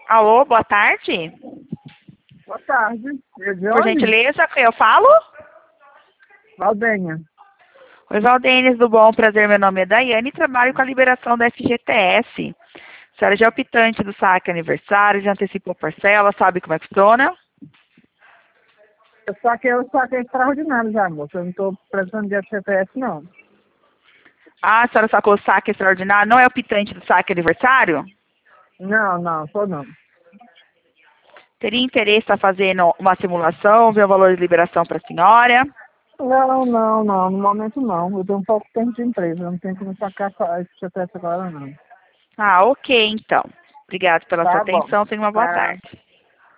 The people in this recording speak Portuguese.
Alô, boa tarde. Boa tarde. De Por onde? gentileza, eu falo? Valdenha. Oi, Valdênis, do bom prazer. Meu nome é Daiane e trabalho com a liberação da FGTS. A senhora já é optante do saque aniversário, já antecipou parcela, sabe como é que funciona? Eu saquei extraordinário já, moça. Eu não estou precisando de FGTS, não. Ah, a senhora sacou o saque extraordinário, não é optante do saque aniversário? Não, sou não. Teria interesse em fazendo uma simulação, ver o valor de liberação para a senhora? Não. No momento não. Eu tenho um pouco tempo de empresa. Eu não tenho como sacar FGTS agora, não. Ah, ok, então. Obrigada pela sua Tá bom. atenção, tenha uma boa Tá. tarde.